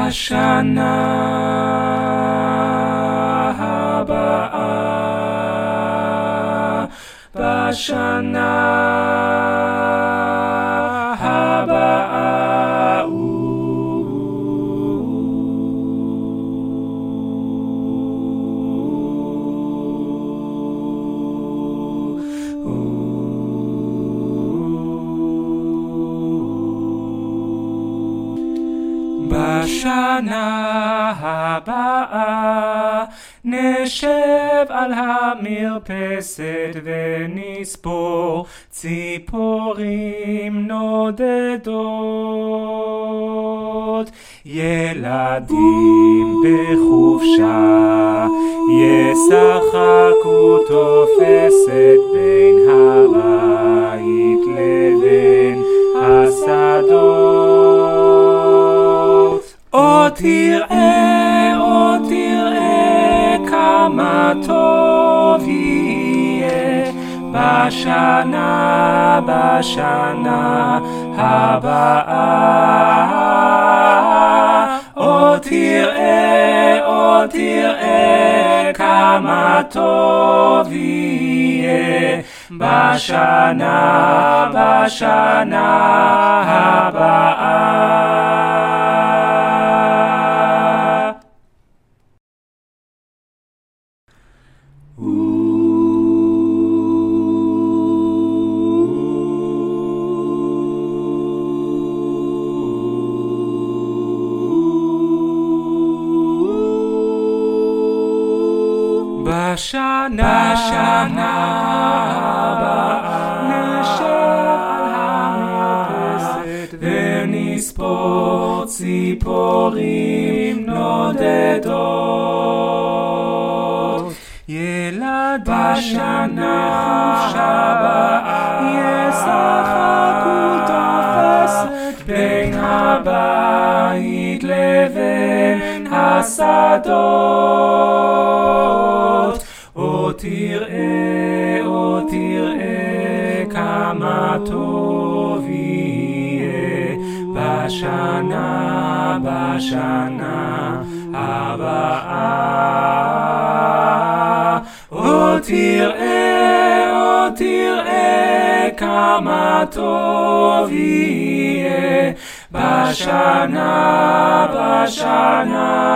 בשנה הבאה, בשנה הבאה. בשנה הבאה נשב על המרפסת ונספור ציפורים נודדות. ילדים בחופשה ישחקו תופסת בין הבית לבין השדות. או תראה כמה טוב יהיה בשנה הבאה. או תראה כמה טוב יהיה בשנה הבאה. בשנה הבאה נשב על המרפסת ונספור ציפורים נודדות. ילדים בחופשה ישחקו תופסת בין הבית לבין השדות. או תראה כמה טוב יהיה בשנה הבאה. או תראה כמה טוב יהיה בשנה